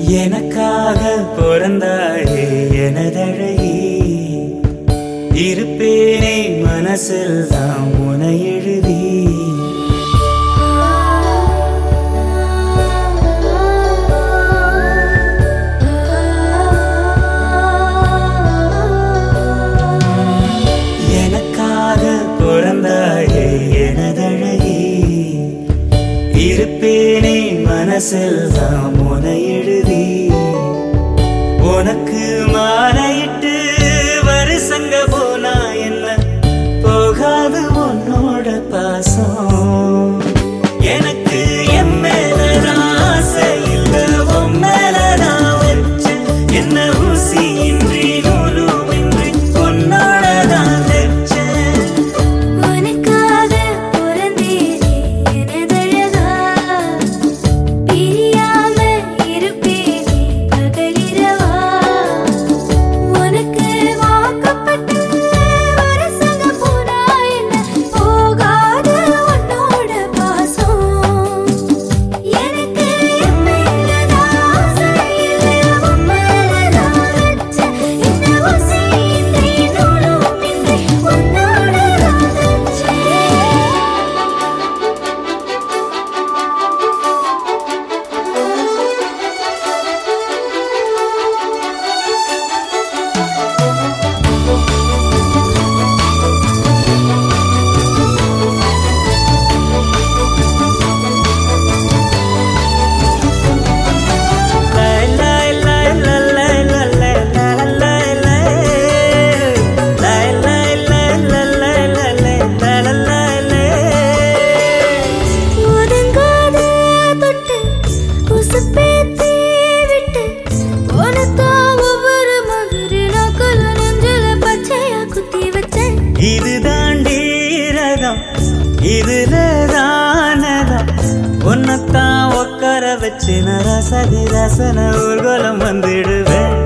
எனக்காக பிறந்தாயே எனதழகி, இருப்பேனே மனசில் தான் உனை எழுதி. எனக்காக பிறந்தாயே எனதழகி, இருப்பேனே மனசில் தான் உனை எழுதி. உனக்கு மாலையிட்டு வருஷங்க போனா என்ன போகாது உன்னோட பாசம். எனக்கு என் மேலதான் ஆசை இல்ல, உன் மேலதான் வச்சு என்ன ஊசியின்றி நூலுமின்றி உன்னோடதான் வச்சேன். உனக்காக பிறந்தேனே எனதழகா, பிரியாம இருப்பேனே பகலிரவா. உனக்கு வாக்கப்பட்ட வருஷங்க போனா என்ன போகாது உன்னோட பாசம். எனக்கு என் மேலதான் ஆசை இல்ல, உன் மேலதான் வச்சு என்ன ஊசியின்றி நூலுமின்றி உன்னோடதான் வச்சேன். ஒதுங்காத தொட்டு உசுப்பேத்தி விட்டு உனத்தான் ஒவ்வொரு மாதிரி நாக்குல நெஞ்சில பச்சையா குத்தி வச்சேன். இது தாண்டி ரகம், இதுல தானதம் உன்னத்தான் உட்கார வச்சு நான் ரசதி ரசன ஊர்வலம் வந்துடுவேன்.